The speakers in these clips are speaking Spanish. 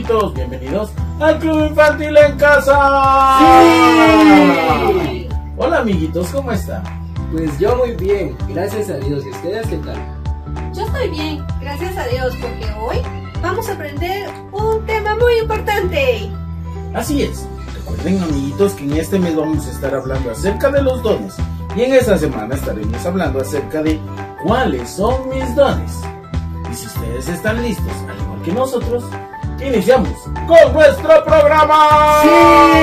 amiguitos, bienvenidos al Club Infantil en Casa. ¡Sí! Hola amiguitos, ¿cómo están? Pues yo muy bien, gracias a Dios. ¿Y ustedes qué tal? Yo estoy bien, gracias a Dios, porque hoy vamos a aprender un tema muy importante. Así es, recuerden amiguitos que en este mes vamos a estar hablando acerca de los dones. Y en esta semana estaremos hablando acerca de cuáles son mis dones. Y si ustedes están listos, al igual que nosotros, iniciamos con nuestro programa. ¡Sí!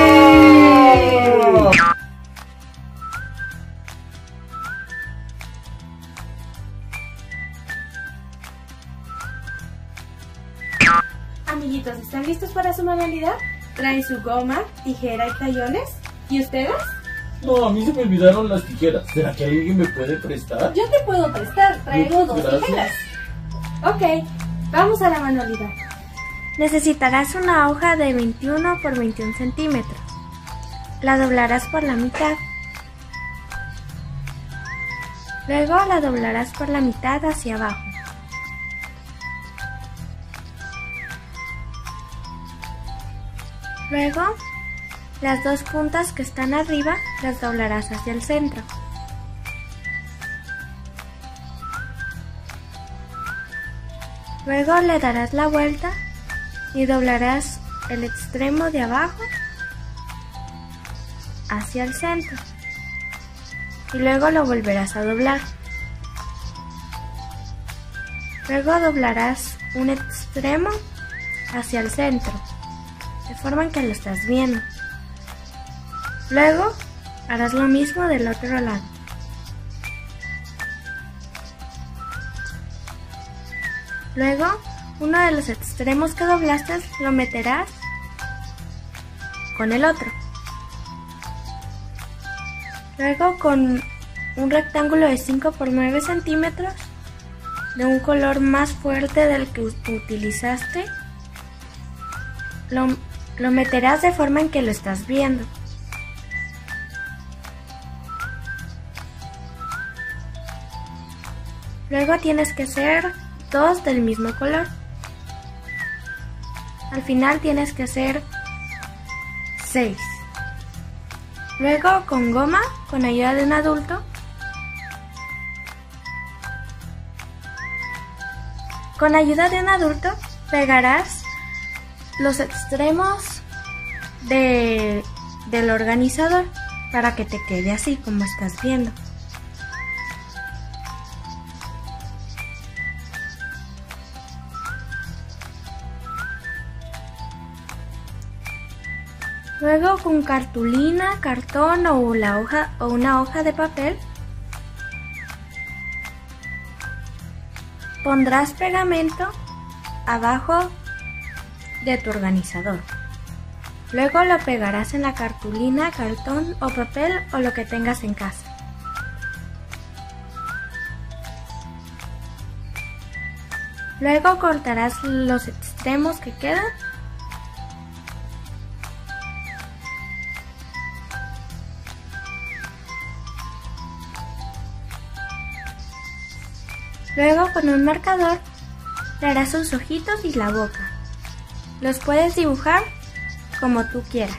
Amiguitos, ¿están listos para su manualidad? ¿Traen su goma, tijera y crayones? ¿Y ustedes? No, a mí se me olvidaron las tijeras. ¿Será que alguien me puede prestar? Yo te puedo prestar, traigo Muchas 2 gracias. tijeras. Ok, vamos a la manualidad. Necesitarás una hoja de 21 por 21 centímetros. La doblarás por la mitad. Luego la doblarás por la mitad hacia abajo. Luego, las dos puntas que están arriba las doblarás hacia el centro. Luego le darás la vuelta y doblarás el extremo de abajo hacia el centro. Y luego lo volverás a doblar. Luego doblarás un extremo hacia el centro, de forma en que lo estás viendo. Luego harás lo mismo del otro lado. Luego, uno de los extremos que doblaste lo meterás con el otro. Luego, con un rectángulo de 5 por 9 centímetros, de un color más fuerte del que utilizaste, lo meterás de forma en que lo estás viendo. Luego tienes que hacer 2 del mismo color. Al final tienes que hacer 6. Luego con goma, con ayuda de un adulto, pegarás los extremos del organizador para que te quede así como estás viendo. Luego con cartulina, cartón o una hoja de papel pondrás pegamento abajo de tu organizador. Luego lo pegarás en la cartulina, cartón o papel o lo que tengas en casa. Luego cortarás los extremos que quedan . Luego con un marcador le harás sus ojitos y la boca. Los puedes dibujar como tú quieras.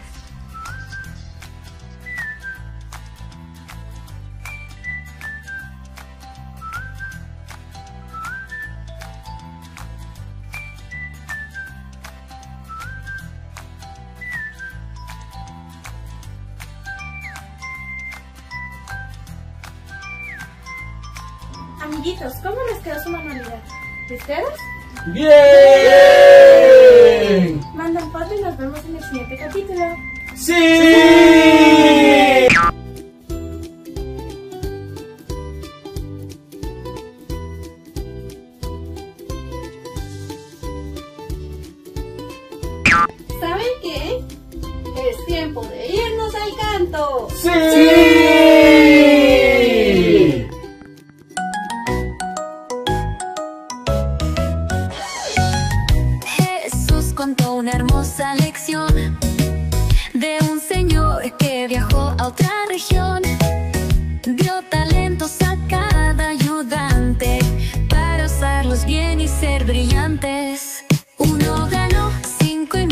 Amiguitos, ¿cómo les quedó su manualidad? ¿Y ustedes? ¡Bien! Mandan foto y nos vemos en el siguiente capítulo. ¡Sí! ¿Saben qué? Es tiempo de irnos al canto. ¡Sí! Jesús contó una hermosa lección de un señor que viajó a otra región. Dio talentos a cada ayudante para usarlos bien y ser brillantes. Uno ganó 5 y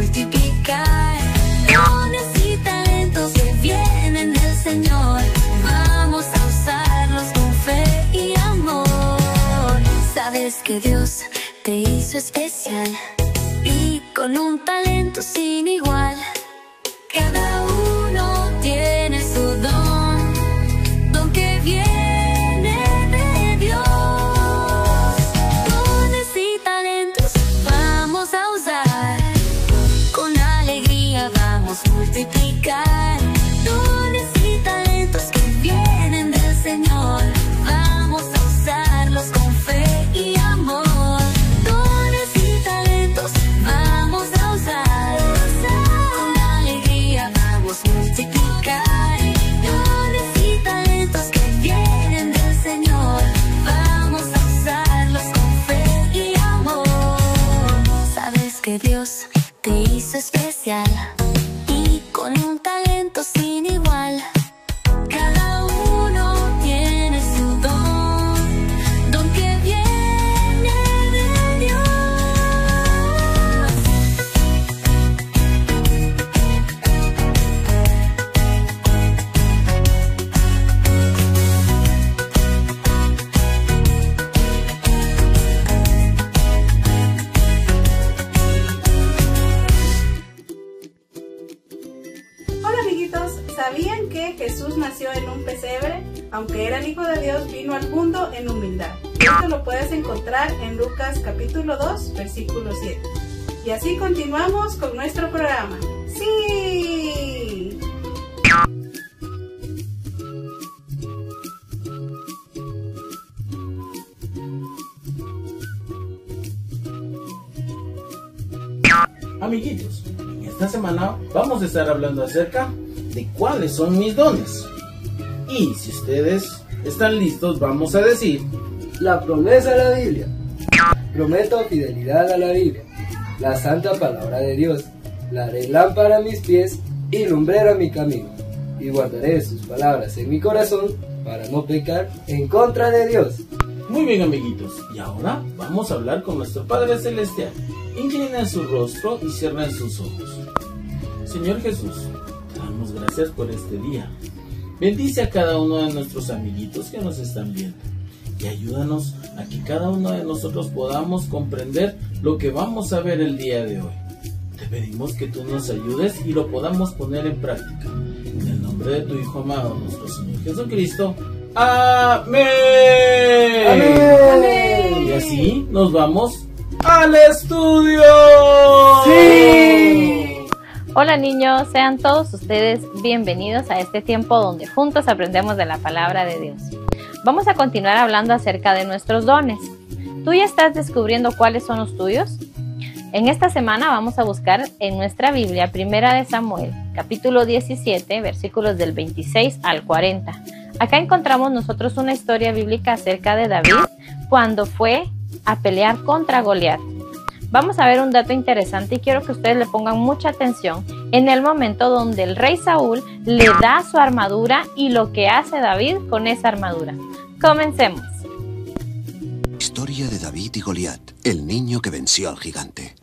multiplicar. Dones y talentos que vienen del Señor, vamos a usarlos con fe y amor. Sabes que Dios te hizo especial y con un talento sin igual. Cada uno tiene su don que viene de Dios. Dones y talentos vamos a usar, con alegría vamos a multiplicar. Dones y talentos que vienen del Señor, vamos a usarlos con fe y amor. Dones y talentos vamos a usar, con alegría vamos a multiplicar. Dones y talentos que vienen del Señor, vamos a usarlos con fe y amor. Sabes que Dios te hizo especial y con un talento sin igual. Cada uno tiene su don que viene de Dios. Hola amiguitos, ¿sabían que Jesús nació en un pesebre? Aunque era el Hijo de Dios, vino al mundo en humildad. Esto lo puedes encontrar en Lucas capítulo 2, versículo 7. Y así continuamos con nuestro programa. ¡Sí! Amiguitos, en esta semana vamos a estar hablando acerca de cuáles son mis dones. Y si ustedes están listos, vamos a decir: La promesa de la Biblia. Prometo fidelidad a la Biblia, la santa palabra de Dios. La haré lámpara a mis pies y lumbrera mi camino. Y guardaré sus palabras en mi corazón para no pecar en contra de Dios. Muy bien, amiguitos, y ahora vamos a hablar con nuestro Padre Celestial. Inclinen su rostro y cierren sus ojos. Señor Jesús, te damos gracias por este día. Bendice a cada uno de nuestros amiguitos que nos están viendo y ayúdanos a que cada uno de nosotros podamos comprender lo que vamos a ver el día de hoy. Te pedimos que tú nos ayudes y lo podamos poner en práctica. En el nombre de tu Hijo amado, nuestro Señor Jesucristo. ¡Amén! ¡Amén! Y así nos vamos al estudio. ¡Sí! Hola niños, sean todos ustedes bienvenidos a este tiempo donde juntos aprendemos de la palabra de Dios. Vamos a continuar hablando acerca de nuestros dones. ¿Tú ya estás descubriendo cuáles son los tuyos? En esta semana vamos a buscar en nuestra Biblia 1 Samuel, capítulo 17, versículos del 26 al 40. Acá encontramos nosotros una historia bíblica acerca de David cuando fue a pelear contra Goliat. Vamos a ver un dato interesante y quiero que ustedes le pongan mucha atención en el momento donde el rey Saúl le da su armadura y lo que hace David con esa armadura. Comencemos. Historia de David y Goliat, el niño que venció al gigante.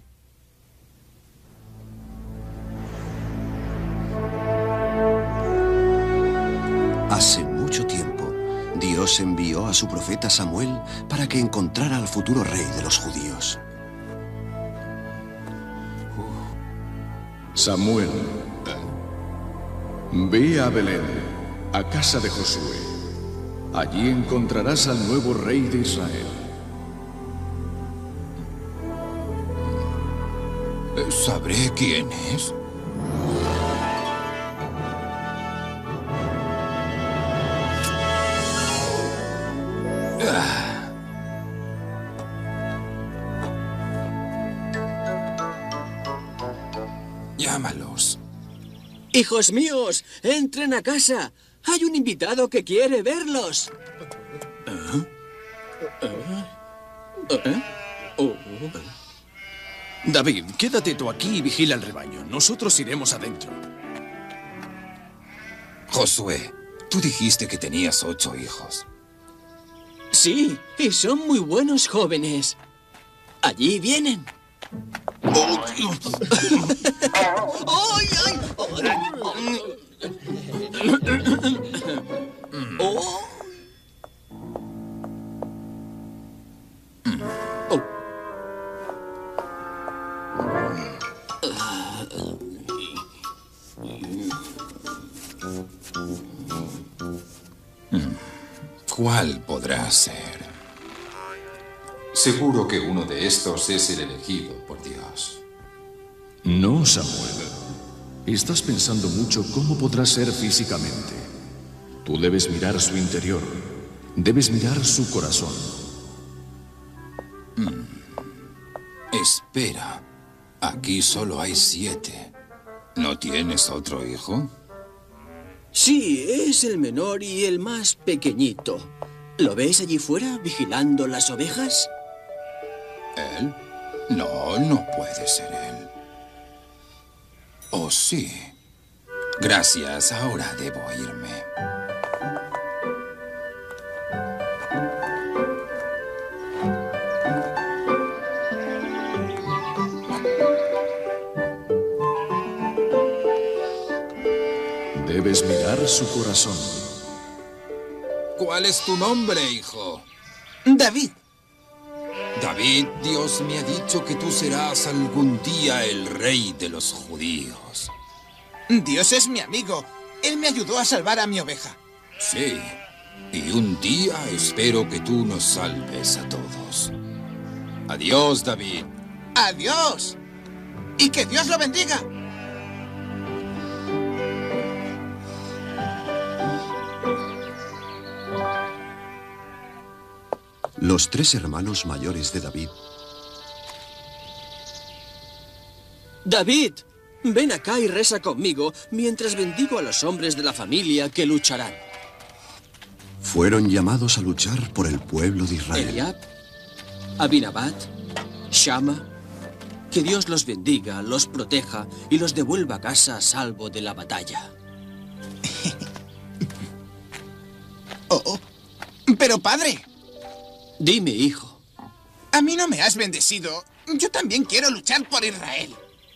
Hace mucho tiempo, Dios envió a su profeta Samuel para que encontrara al futuro rey de los judíos. Samuel, ve a Belén, a casa de Josué. Allí encontrarás al nuevo rey de Israel. ¿Sabré quién es? Llámalos. Hijos míos, entren a casa. Hay un invitado que quiere verlos. David, quédate tú aquí y vigila el rebaño. Nosotros iremos adentro. Josué, tú dijiste que tenías 8 hijos. Sí, y son muy buenos jóvenes. Allí vienen. ¿Cuál podrá ser? Seguro que uno de estos es el elegido por Dios. No, Samuel. Estás pensando mucho cómo podrá ser físicamente. Tú debes mirar su interior. Debes mirar su corazón. Espera. Aquí solo hay 7. ¿No tienes otro hijo? Sí, es el menor y el más pequeñito. ¿Lo ves allí fuera vigilando las ovejas? ¿Él? No, no puede ser él. ¿O sí? Gracias, ahora debo irme. Debes mirar su corazón. ¿Cuál es tu nombre, hijo? David. David, Dios me ha dicho que tú serás algún día el rey de los judíos. Dios es mi amigo. Él me ayudó a salvar a mi oveja. Sí, y un día espero que tú nos salves a todos. Adiós, David. Adiós. Y que Dios lo bendiga. Los 3 hermanos mayores de David. David, ven acá y reza conmigo mientras bendigo a los hombres de la familia que lucharán. Fueron llamados a luchar por el pueblo de Israel. Eliab, Abinadab, Shama. Que Dios los bendiga, los proteja y los devuelva a casa a salvo de la batalla. Pero padre. Dime, hijo. A mí no me has bendecido. Yo también quiero luchar por Israel.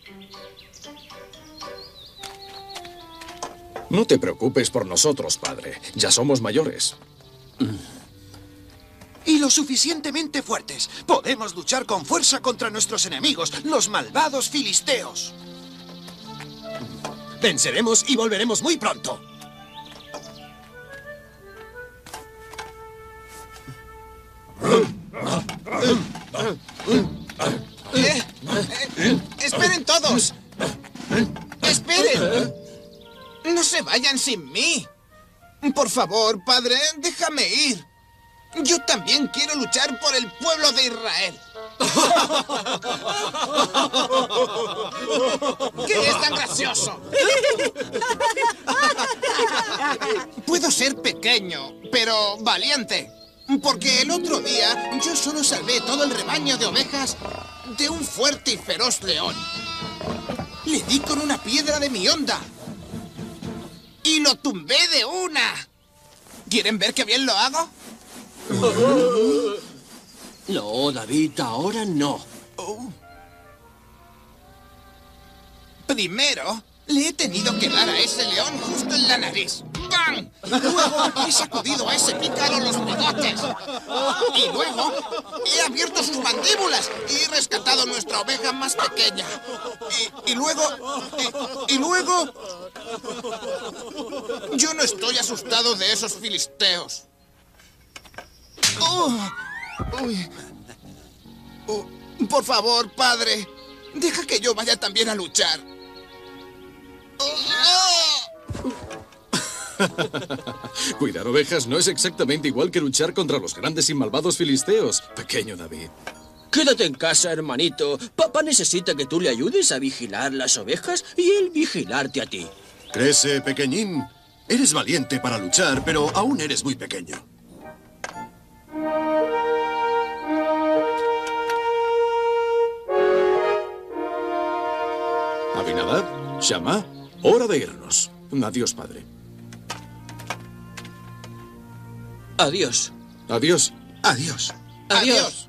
No te preocupes por nosotros, padre. Ya somos mayores. Y lo suficientemente fuertes. Podemos luchar con fuerza contra nuestros enemigos, los malvados filisteos. Venceremos y volveremos muy pronto. ¡Esperen todos! ¡Esperen! ¡No se vayan sin mí! Por favor, padre, déjame ir. Yo también quiero luchar por el pueblo de Israel. ¿Qué es tan gracioso? Puedo ser pequeño, pero valiente. Porque el otro día yo solo salvé todo el rebaño de ovejas de un fuerte y feroz león. Le di con una piedra de mi honda. Y lo tumbé de una. ¿Quieren ver qué bien lo hago? No, David, ahora no. Primero, le he tenido que dar a ese león justo en la nariz. ¡Bam! Luego he sacudido a ese pícaro los bigotes. Y luego he abierto sus mandíbulas y he rescatado nuestra oveja más pequeña. Y luego... Yo no estoy asustado de esos filisteos. Por favor, padre, deja que yo vaya también a luchar. Cuidar ovejas no es exactamente igual que luchar contra los grandes y malvados filisteos, pequeño David. Quédate en casa, hermanito. Papá necesita que tú le ayudes a vigilar las ovejas y él vigilarte a ti. Crece, pequeñín. Eres valiente para luchar, pero aún eres muy pequeño. Abinadab, Shama, hora de irnos. Adiós, padre. Adiós. Adiós. Adiós. Adiós.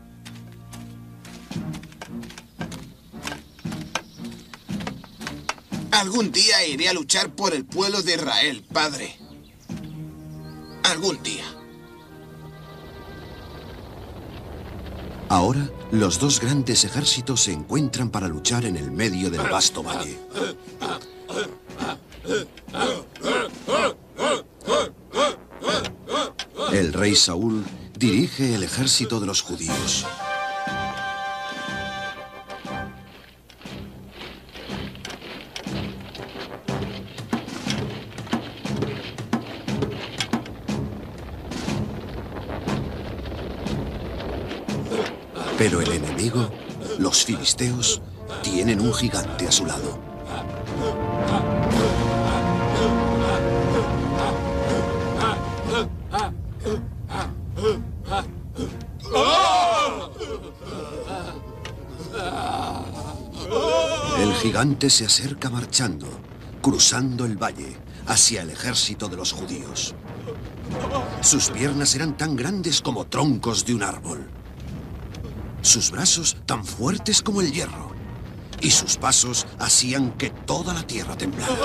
Algún día iré a luchar por el pueblo de Israel, padre. Algún día. Ahora, los dos grandes ejércitos se encuentran para luchar en el medio del vasto valle. El rey Saúl dirige el ejército de los judíos. Pero el enemigo, los filisteos, tienen un gigante a su lado. El gigante se acerca marchando, cruzando el valle, hacia el ejército de los judíos. Sus piernas eran tan grandes como troncos de un árbol. Sus brazos tan fuertes como el hierro. Y sus pasos hacían que toda la tierra temblara.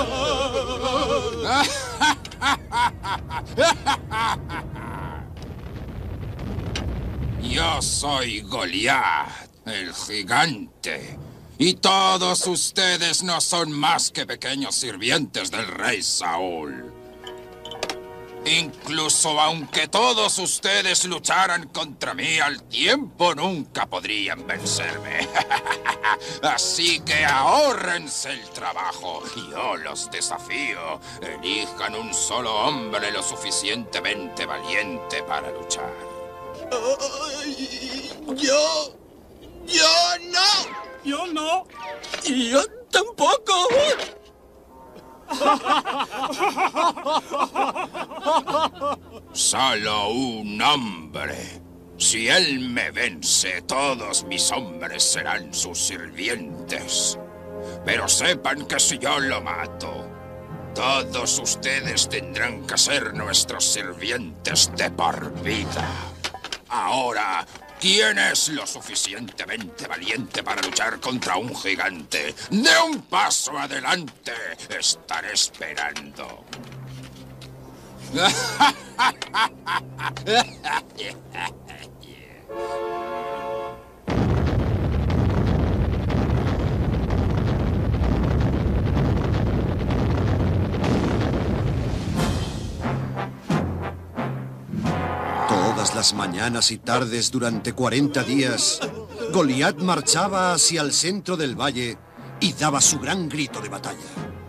Yo soy Goliat, el gigante. Y todos ustedes no son más que pequeños sirvientes del rey Saúl. Incluso aunque todos ustedes lucharan contra mí al tiempo, nunca podrían vencerme. Así que ahórrense el trabajo. Yo los desafío. Elijan un solo hombre lo suficientemente valiente para luchar. Yo no. Yo no. Y yo tampoco. Solo un hombre. Si él me vence, todos mis hombres serán sus sirvientes. Pero sepan que si yo lo mato, todos ustedes tendrán que ser nuestros sirvientes de por vida. Ahora, ¿quién es lo suficientemente valiente para luchar contra un gigante? ¡De un paso adelante! Estaré esperando. Todas las mañanas y tardes durante 40 días, Goliat marchaba hacia el centro del valle y daba su gran grito de batalla.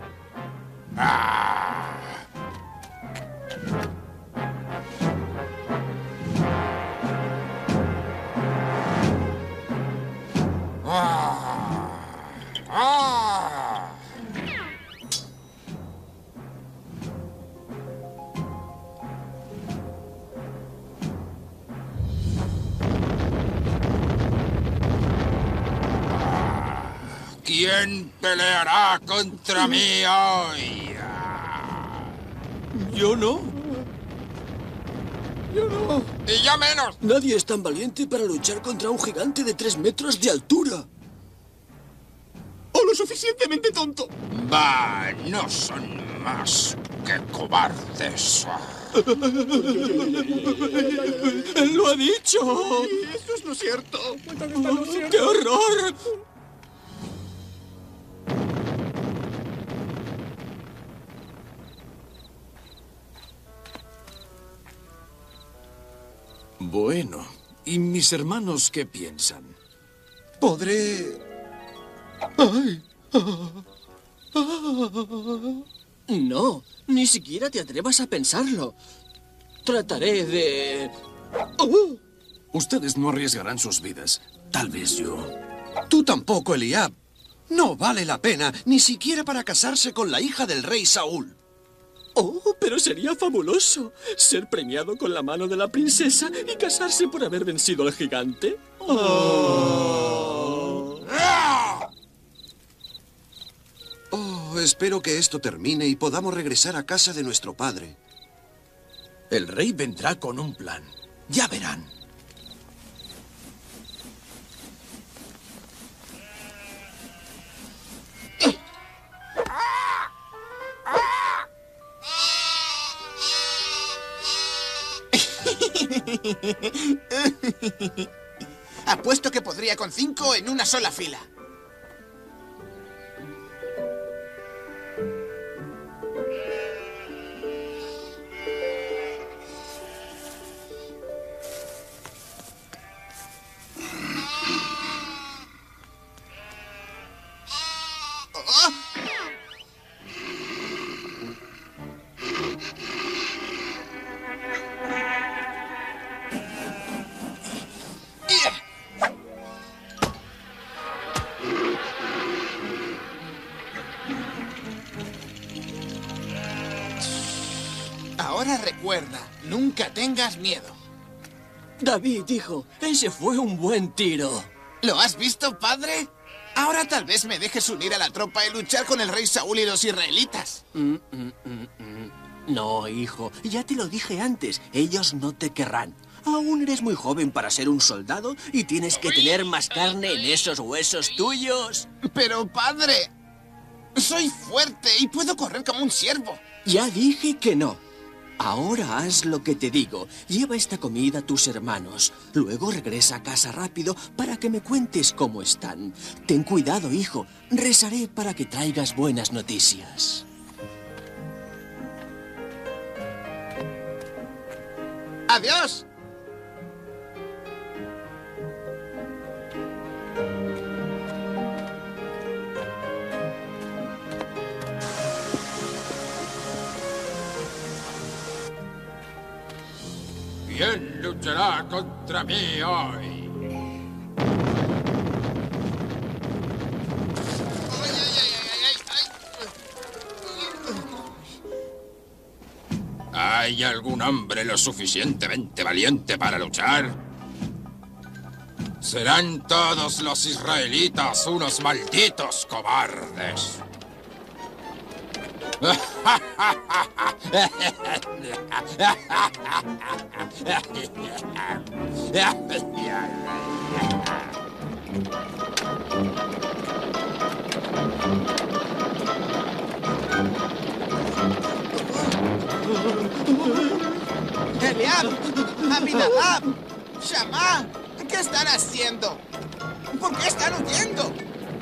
¿Quién peleará contra mí hoy? Yo no. Yo no. Y yo menos. Nadie es tan valiente para luchar contra un gigante de 3 metros de altura. O lo suficientemente tonto. Bah, no son más que cobardes. ¡Él lo ha dicho! Sí, eso es lo cierto. ¡Qué horror! Bueno, ¿y mis hermanos qué piensan? Podré... ¡Ay! No, ni siquiera te atrevas a pensarlo. Trataré de... Ustedes no arriesgarán sus vidas. Tal vez yo. Tú tampoco, Eliab. No vale la pena, ni siquiera para casarse con la hija del rey Saúl. Oh, pero sería fabuloso ser premiado con la mano de la princesa y casarse por haber vencido al gigante. Oh, espero que esto termine y podamos regresar a casa de nuestro padre. El rey vendrá con un plan. Ya verán. apuesto que podría con 5 en una sola fila. Ahora recuerda, nunca tengas miedo. David, hijo, ese fue un buen tiro. ¿Lo has visto, padre? Ahora tal vez me dejes unir a la tropa y luchar con el rey Saúl y los israelitas. No, hijo, ya te lo dije antes, ellos no te querrán. Aún eres muy joven para ser un soldado y tienes que tener más carne en esos huesos tuyos. Pero, padre, soy fuerte y puedo correr como un ciervo. Ya dije que no. Ahora haz lo que te digo. Lleva esta comida a tus hermanos. Luego regresa a casa rápido para que me cuentes cómo están. Ten cuidado, hijo. Rezaré para que traigas buenas noticias. ¡Adiós! ¿Quién luchará contra mí hoy? ¿Hay algún hombre lo suficientemente valiente para luchar? Serán todos los israelitas unos malditos cobardes. Eliab, Abinadab, Shammah, ¿qué están haciendo? ¿Por qué están huyendo?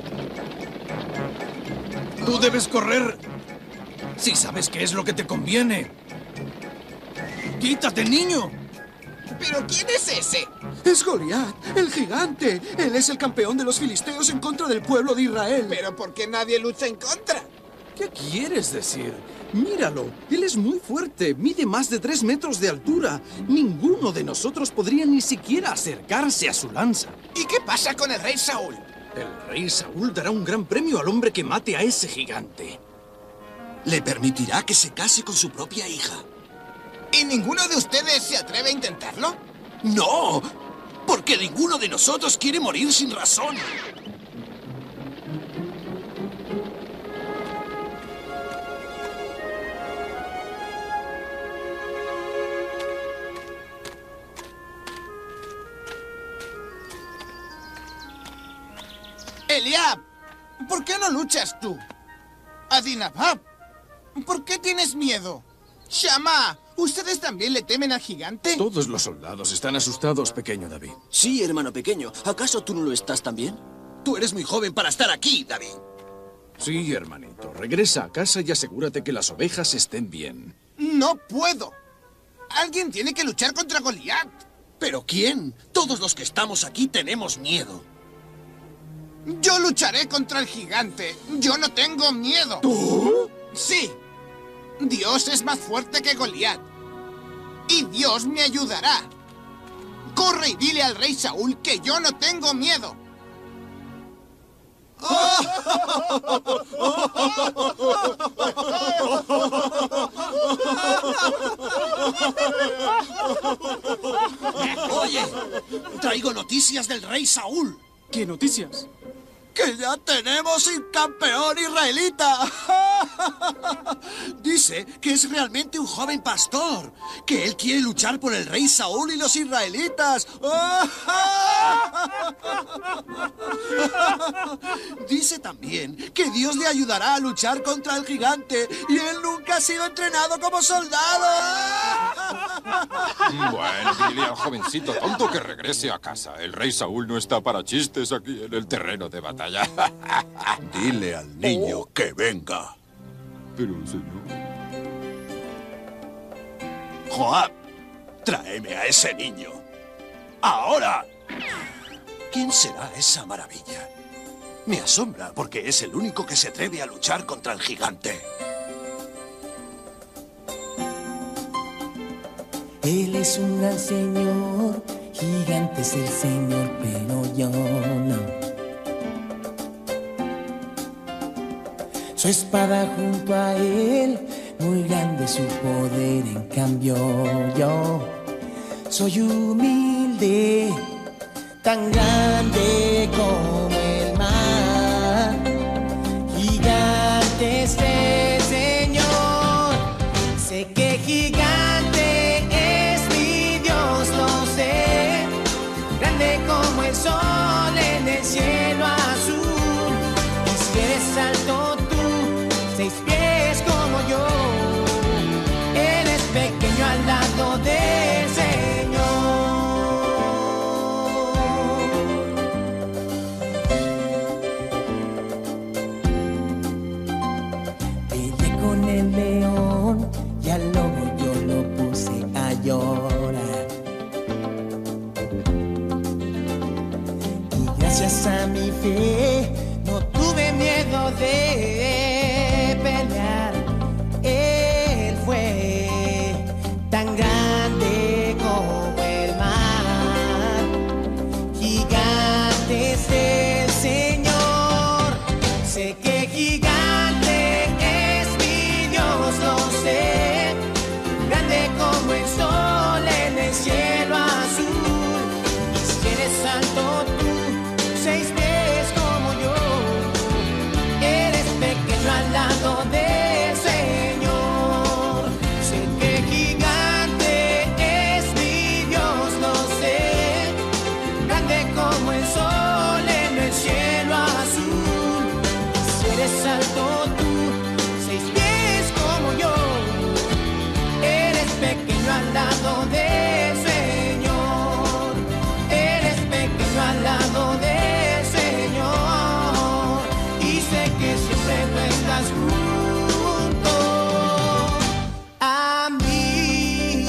Tú debes correr si sabes qué es lo que te conviene. ¡Quítate, niño! ¿Pero quién es ese? Es Goliat, el gigante. Él es el campeón de los filisteos en contra del pueblo de Israel. ¿Pero por qué nadie lucha en contra? ¿Qué quieres decir? Míralo, él es muy fuerte, mide más de 3 metros de altura. Ninguno de nosotros podría ni siquiera acercarse a su lanza. ¿Y qué pasa con el rey Saúl? El rey Saúl dará un gran premio al hombre que mate a ese gigante. Le permitirá que se case con su propia hija. ¿Y ninguno de ustedes se atreve a intentarlo? ¡No! Porque ninguno de nosotros quiere morir sin razón. Eliab, ¿por qué no luchas tú? Abinadab, ¿por qué tienes miedo? Shammah, ¿ustedes también le temen al gigante? Todos los soldados están asustados, pequeño David. Sí, hermano pequeño. ¿Acaso tú no lo estás también? Tú eres muy joven para estar aquí, David. Sí, hermanito. Regresa a casa y asegúrate que las ovejas estén bien. No puedo. Alguien tiene que luchar contra Goliat. ¿Pero quién? Todos los que estamos aquí tenemos miedo. Yo lucharé contra el gigante. Yo no tengo miedo. ¿Tú? Sí. Dios es más fuerte que Goliat. Y Dios me ayudará. Corre y dile al rey Saúl que yo no tengo miedo. Oye, traigo noticias del rey Saúl. ¿Qué noticias? ¡Que ya tenemos un campeón israelita! Dice que es realmente un joven pastor, que él quiere luchar por el rey Saúl y los israelitas. Dice también que Dios le ayudará a luchar contra el gigante y él nunca ha sido entrenado como soldado. Bueno, dile al jovencito tonto que regrese a casa. El rey Saúl no está para chistes aquí en el terreno de batalla. Dile al niño que venga. Pero, señor... Joab, tráeme a ese niño. ¡Ahora! ¿Quién será esa maravilla? Me asombra porque es el único que se atreve a luchar contra el gigante. Él es un gran señor, gigante es el señor, pero yo no. Su espada junto a él, muy grande su poder, en cambio yo soy humilde, tan grande como el mar. Gigante es el Señor, sé que gigante es mi Dios, lo sé. Grande como el sol en el cielo azul. Y si eres alto tú, 6 pies como yo, eres pequeño al lado del Señor. Peleé con el león y al lobo yo lo puse a llorar. Y gracias a mi fe no tuve miedo de pelear. Él fue tan grande como el mar. Gigante es el Señor, sé que gigante es mi Dios, lo sé. Grande como el sol en el cielo azul. Y si eres alto tú, 6 pies como yo, eres pequeño al lado del Señor. Sé que gigante es mi Dios, lo sé. Grande como el sol en el cielo azul. Si eres alto tú, 6 pies como yo, eres pequeño al lado del Señor. Eres pequeño al lado del Señor. Y sé que siempre tú estás junto a mí.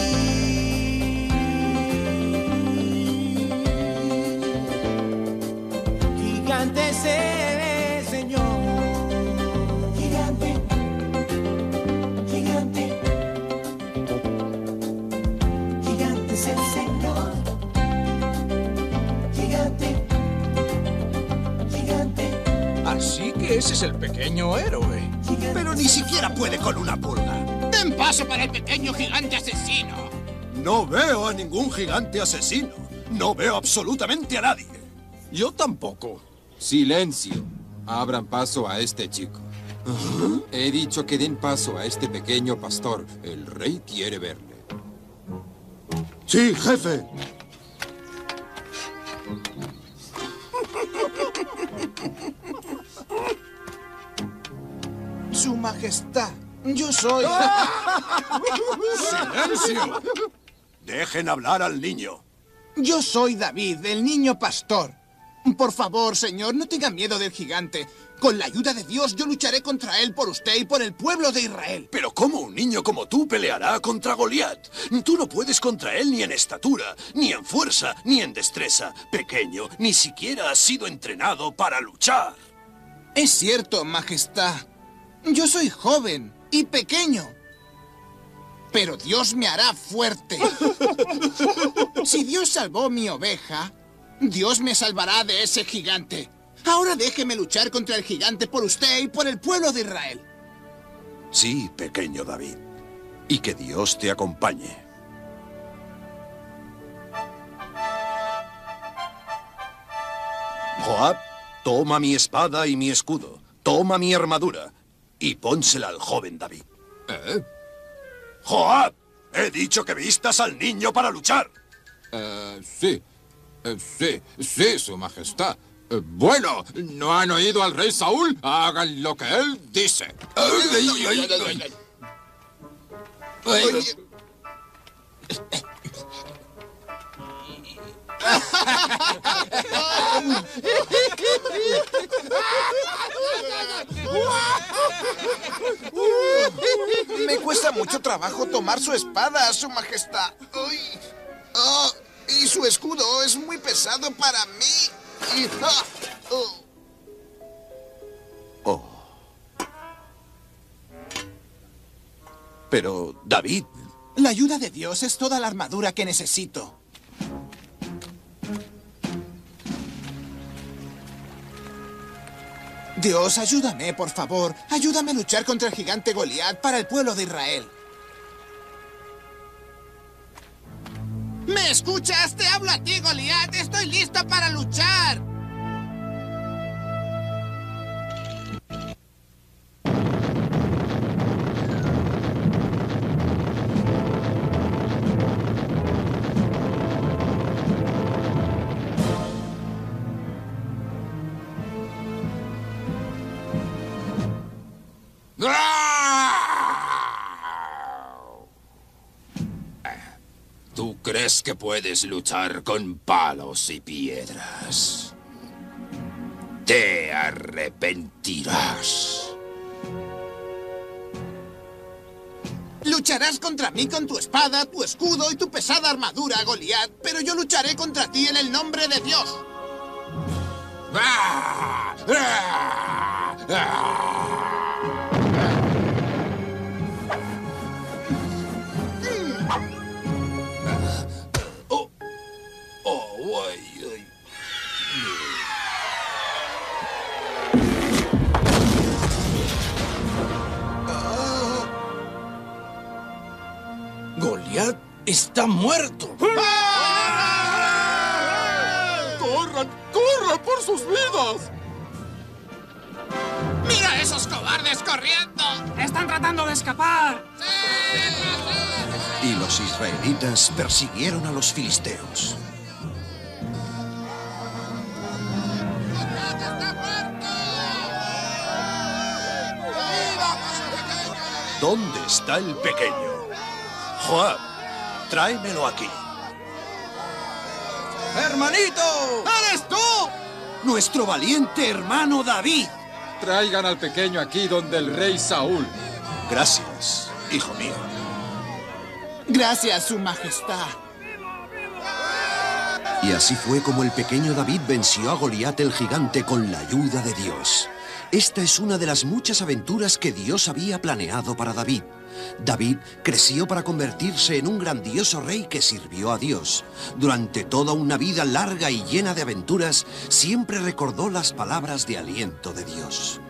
Gigante es el Señor. Gigante, gigante, gigante es el Señor. Gigante, gigante. Así que ese es el pequeño héroe. Pero ni siquiera puede con una pulga. ¡Den paso para el pequeño gigante asesino! No veo a ningún gigante asesino. No veo absolutamente a nadie. Yo tampoco. Silencio. Abran paso a este chico. He dicho que den paso a este pequeño pastor. El rey quiere verle. Sí, jefe. Su Majestad, yo soy... ¡Silencio! Dejen hablar al niño. Yo soy David, el niño pastor. Por favor, señor, no tenga miedo del gigante. Con la ayuda de Dios, yo lucharé contra él por usted y por el pueblo de Israel. Pero ¿cómo un niño como tú peleará contra Goliat? Tú no puedes contra él ni en estatura, ni en fuerza, ni en destreza. Pequeño, ni siquiera has sido entrenado para luchar. Es cierto, Majestad. Yo soy joven y pequeño. Pero Dios me hará fuerte. Si Dios salvó mi oveja, Dios me salvará de ese gigante. Ahora déjeme luchar contra el gigante por usted y por el pueblo de Israel. Sí, pequeño David. Y que Dios te acompañe. Joab, toma mi espada y mi escudo. Toma mi armadura y pónsela al joven David. ¡Joab! He dicho que vistas al niño para luchar. Sí. Sí, su majestad. Bueno, ¿no han oído al rey Saúl? Hagan lo que él dice. Me cuesta mucho trabajo tomar su espada, Su Majestad. Uy. Oh, y su escudo es muy pesado para mí. Y, Oh. Pero, David... La ayuda de Dios es toda la armadura que necesito. Dios, ayúdame, por favor. Ayúdame a luchar contra el gigante Goliat para el pueblo de Israel. ¿Me escuchas? Te hablo a ti, Goliat. Estoy listo para luchar. ¿Tú crees que puedes luchar con palos y piedras? Te arrepentirás. Lucharás contra mí con tu espada, tu escudo y tu pesada armadura, Goliat, pero yo lucharé contra ti en el nombre de Dios. Goliat está muerto. ¡Corran! ¡Corran por sus vidas! ¡Mira a esos cobardes corriendo! ¡Están tratando de escapar! Y los israelitas persiguieron a los filisteos. ¿Dónde está el pequeño? Joab, tráemelo aquí. ¡Hermanito! ¡Eres tú! ¡Nuestro valiente hermano David! Traigan al pequeño aquí donde el rey Saúl. Gracias, hijo mío. Gracias, Su Majestad. Y así fue como el pequeño David venció a Goliat el gigante con la ayuda de Dios. Esta es una de las muchas aventuras que Dios había planeado para David. David creció para convertirse en un grandioso rey que sirvió a Dios. Durante toda una vida larga y llena de aventuras, siempre recordó las palabras de aliento de Dios.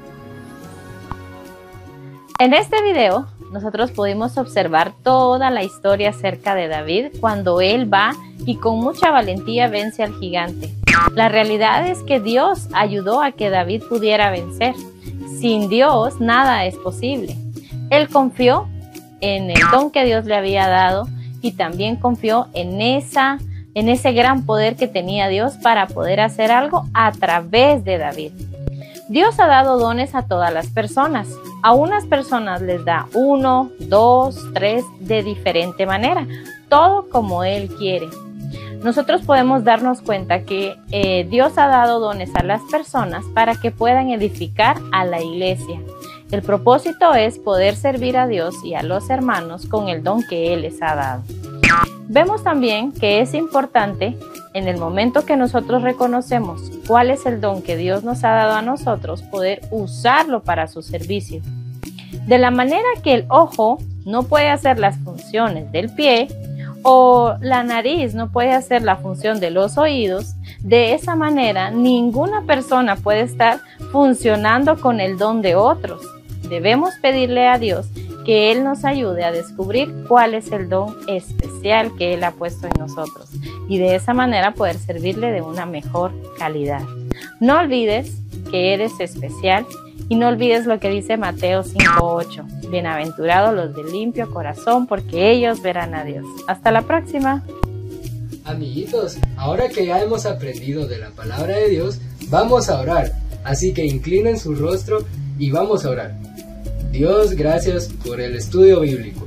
En este video, nosotros pudimos observar toda la historia acerca de David cuando él va y con mucha valentía vence al gigante. La realidad es que Dios ayudó a que David pudiera vencer. Sin Dios, nada es posible. Él confió en el don que Dios le había dado y también confió en ese gran poder que tenía Dios para poder hacer algo a través de David. Dios ha dado dones a todas las personas. A unas personas les da 1, 2, 3 de diferente manera, todo como Él quiere. Nosotros podemos darnos cuenta que Dios ha dado dones a las personas para que puedan edificar a la iglesia. El propósito es poder servir a Dios y a los hermanos con el don que Él les ha dado. Vemos también que es importante, en el momento que nosotros reconocemos cuál es el don que Dios nos ha dado a nosotros, poder usarlo para su servicio. De la manera que el ojo no puede hacer las funciones del pie, o la nariz no puede hacer la función de los oídos, de esa manera ninguna persona puede estar funcionando con el don de otros. Debemos pedirle a Dios que Él nos ayude a descubrir cuál es el don especial que Él ha puesto en nosotros y de esa manera poder servirle de una mejor calidad. No olvides que eres especial y no olvides lo que dice Mateo 5:8. Bienaventurados los de limpio corazón, porque ellos verán a Dios. Hasta la próxima. Amiguitos, ahora que ya hemos aprendido de la palabra de Dios, vamos a orar. Así que inclinen su rostro y vamos a orar. Dios, gracias por el estudio bíblico.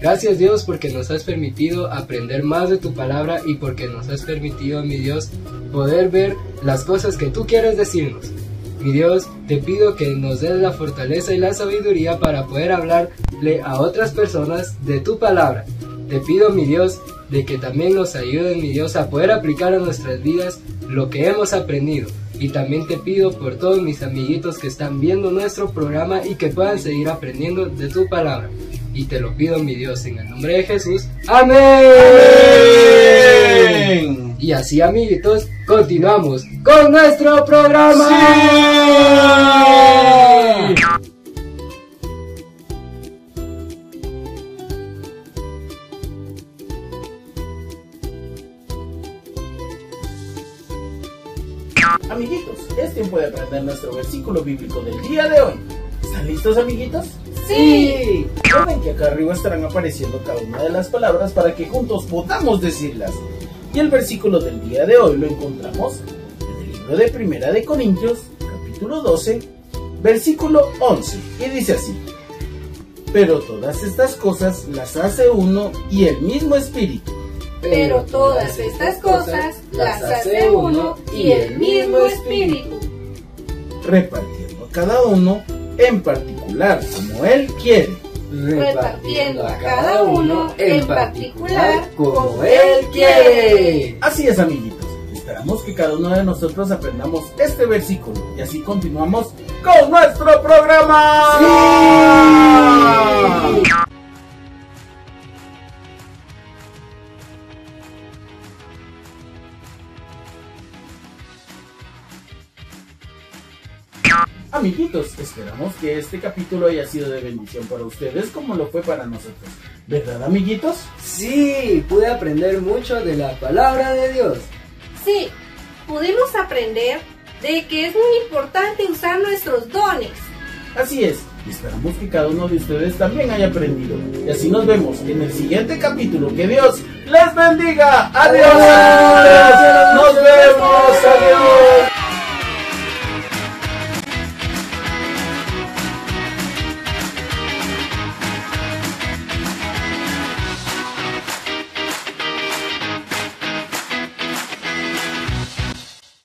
Gracias Dios porque nos has permitido aprender más de tu palabra y porque nos has permitido, mi Dios, poder ver las cosas que tú quieres decirnos. Mi Dios, te pido que nos des la fortaleza y la sabiduría para poder hablarle a otras personas de tu palabra. Te pido, mi Dios, de que también nos ayuden, mi Dios, a poder aplicar a nuestras vidas lo que hemos aprendido. Y también te pido por todos mis amiguitos que están viendo nuestro programa y que puedan seguir aprendiendo de tu palabra. Y te lo pido, mi Dios, en el nombre de Jesús. ¡Amén! ¡Amén! Y así, amiguitos, continuamos con nuestro programa. ¡Sí! Amiguitos, es tiempo de aprender nuestro versículo bíblico del día de hoy. ¿Están listos, amiguitos? ¡Sí! Recuerden que acá arriba estarán apareciendo cada una de las palabras para que juntos podamos decirlas. Y el versículo del día de hoy lo encontramos en el libro de Primera de Corintios, capítulo 12, versículo 11. Y dice así: pero todas estas cosas las hace uno y el mismo Espíritu. Pero todas estas cosas las hace uno y el mismo Espíritu, repartiendo a cada uno en particular como Él quiere. repartiendo a cada uno en particular como Él quiere. Así es, amiguitos. Esperamos que cada uno de nosotros aprendamos este versículo y así continuamos con nuestro programa. ¡Sí! Amiguitos, esperamos que este capítulo haya sido de bendición para ustedes como lo fue para nosotros. ¿Verdad, amiguitos? Sí, pude aprender mucho de la palabra de Dios. Sí, pudimos aprender de que es muy importante usar nuestros dones. Así es, y esperamos que cada uno de ustedes también haya aprendido. Y así nos vemos en el siguiente capítulo. ¡Que Dios les bendiga! ¡Adiós! ¡Nos vemos! ¡Adiós!